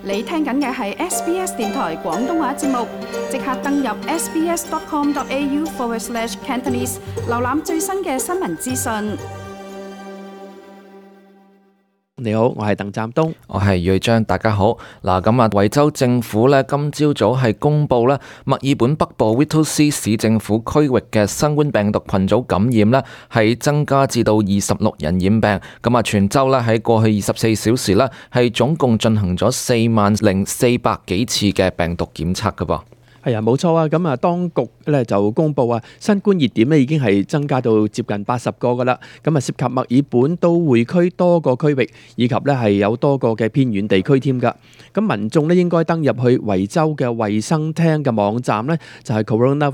你聽緊嘅係 SBS 電台廣東話節目，即刻登入 sbs.com.au/Cantonese， 瀏覽最新嘅新聞資訊。 你好，我係鄧湛東， 我係瑞章，大家好。嗱，咁維州政府呢，今朝早係公布呢，墨爾本北部 Whittlesea 市政府區域嘅新冠病毒群組感染呢，係增加至到26人染病。咁全州呢，喺過去24小時呢，係總共進行咗40,400幾次嘅病毒檢測噶噃。 係啊，冇錯啊。咁當局咧就公布啊，新冠熱點咧已經係增加到接近80個噶啦。咁涉及墨爾本都會區多個區域，以及咧係有多個嘅偏遠地區添噶。咁民眾咧應該登入去維州嘅衛生廳嘅網站咧，就係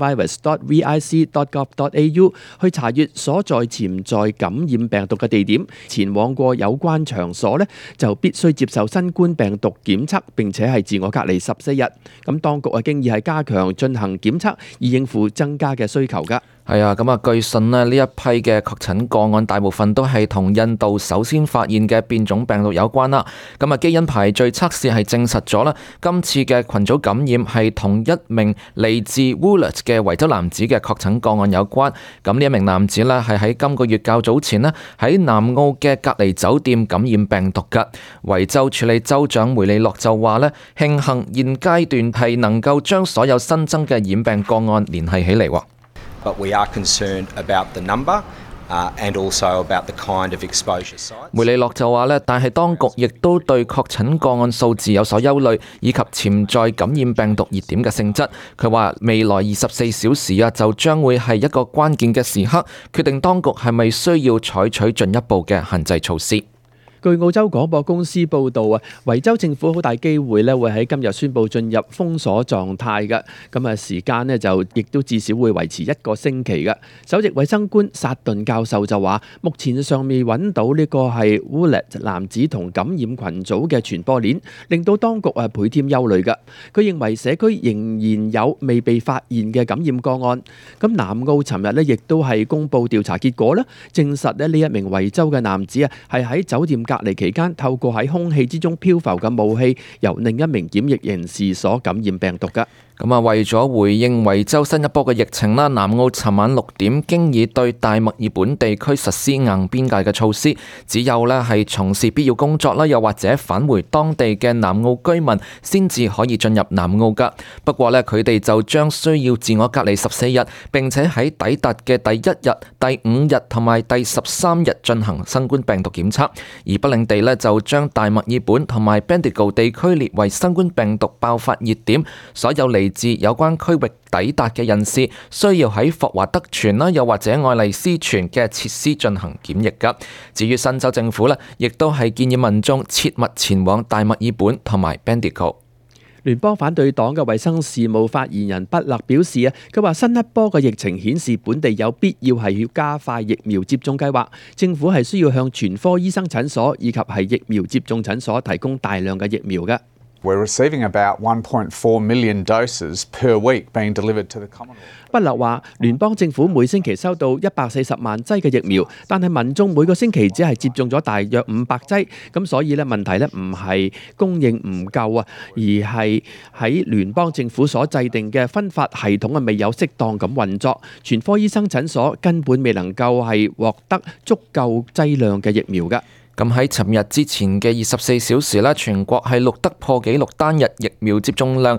coronavirus.vic.gov.au 去查閱所在潛在感染病毒嘅地點。前往過有關場所咧，就必須接受新冠病毒檢測，並且係自我隔離14日。咁當局經已係加強進行檢測，以應付增加嘅需求㗎。 係啊，咁據信呢，呢一批嘅確診個案大部分都係同印度首先發現嘅變種病毒有關啦。咁基因排序測試係證實咗啦，今次嘅群組感染係同一名嚟自 Woolert 嘅維州男子嘅確診個案有關。咁呢一名男子呢，係喺今個月較早前呢，喺南澳嘅隔離酒店感染病毒㗎。維州處理州長梅利諾就話呢，慶幸現階段係能夠將所有新增嘅染病個案聯繫起嚟喎。 But we are concerned about the number and also about the kind of exposure sites. 梅利諾就話咧，但係當局亦都對確診個案數字有所憂慮，以及潛在感染病毒熱點嘅性質。佢話未來24小時就將會係一個關鍵嘅時刻，決定當局係咪需要採取進一步嘅限制措施。 據澳洲廣播公司報道啊，維州政府好大機會咧會喺今日宣布進入封鎖狀態嘅。咁時間咧就亦都至少會維持1個星期嘅。首席衛生官薩頓教授就話，目前尚未揾到呢個係 Woolert 男子同感染群組嘅傳播鏈，令到當局倍添憂慮嘅。佢認為社區仍然有未被發現嘅感染個案。咁南澳尋日咧亦都係公布調查結果啦，證實咧呢一名維州嘅男子係喺酒店隔離期間透過喺空氣之中漂浮嘅霧氣，由另一名檢疫人士所感染病毒嘅。 為咗回應維州新一波嘅疫情啦，南澳尋晚6點經已對大墨爾本地區實施硬邊界嘅措施，只有咧係從事必要工作啦，又或者返回當地嘅南澳居民先至可以進入南澳噶。不過咧，佢哋就將需要自我隔離14日，並且喺抵達嘅第1日、第5日同埋第13日進行新冠病毒檢測。而北領地咧就將大墨爾本同埋 Bendigo 地區列為新冠病毒爆發熱點，所有嚟自有關區域抵達嘅人士需要喺霍華德泉啦，又或者愛麗絲泉嘅設施進行檢疫噶。至於新州政府呢，亦都係建議民眾切勿前往大墨爾本同埋 Bendigo。 聯邦反對黨嘅衛生事務發言人畢勒表示佢話新一波嘅疫情顯示本地有必要係要加快疫苗接種計劃，政府係需要向全科醫生診所以及係疫苗接種診所提供大量嘅疫苗嘅。 We're receiving about 1.4 million doses per week being delivered to the Commonwealth. 畢勒話，聯邦政府每星期收到140萬劑嘅疫苗，但係民眾每個星期只係接種咗大約500劑，咁所以問題唔係供應唔夠啊，而係喺聯邦政府所制定嘅分發系統未有適當咁運作，全科醫生診所根本未能夠係獲得足夠劑量嘅疫苗㗎。 咁喺尋日之前嘅24小時咧，全國係錄得破紀錄單日疫苗接種量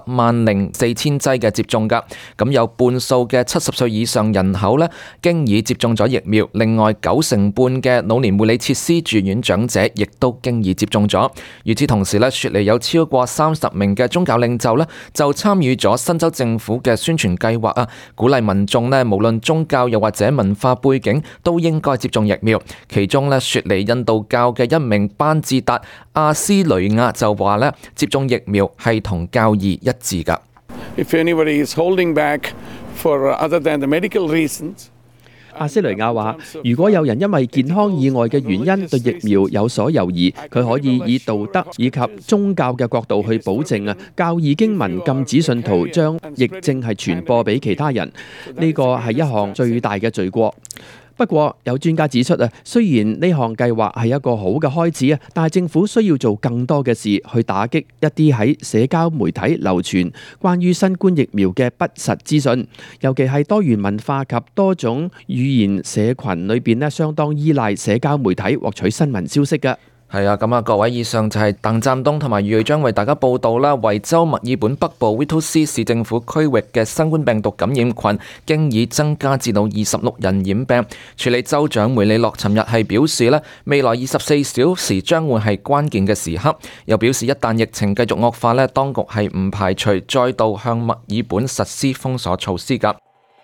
100400劑嘅接種㗎。咁有半數嘅70歲以上人口咧，經已接種咗疫苗。另外90%嘅老年護理設施住院長者亦都經已接種咗。與此同時咧，雪梨有超過30名嘅宗教領袖咧，就參與咗新州政府嘅宣傳計劃啊，鼓勵民眾咧，無論宗教又或者文化背景，都應該接種疫苗。其中咧，雪梨印道教嘅一名班智達阿斯雷亞就話咧，接種疫苗係同教義一致噶。 If anybody is holding back for other than the medical reasons， 阿斯雷亞話：如果有人因為健康以外嘅原因對疫苗有所猶豫，佢可以以道德以及宗教嘅角度去保證教義經文禁止信徒將疫症係傳播俾其他人，呢個係一項最大嘅罪過。 不過有專家指出啊，雖然呢項計劃係一個好嘅開始啊，但係政府需要做更多嘅事去打擊一啲喺社交媒體流傳關於新冠疫苗嘅不實資訊，尤其係多元文化及多種語言社群裏邊咧，相當依賴社交媒體獲取新聞消息嘅。 係啊，咁啊，各位，以上就係鄧湛東同埋余瑞章為大家報道啦。維州墨爾本北部 Whittlesea 市政府區域嘅新冠病毒感染群經已增加至到26人染病。處理州長梅里諾尋日係表示咧，未來24小時將會係關鍵嘅時刻，又表示一旦疫情繼續惡化咧，當局係唔排除再度向墨爾本實施封鎖措施㗎。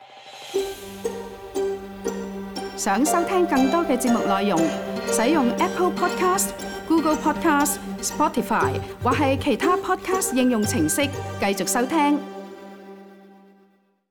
想收聽更多嘅節目內容，使用 Apple Podcast、Google Podcast、Spotify 或係其他 Podcast 應用程式繼續收聽。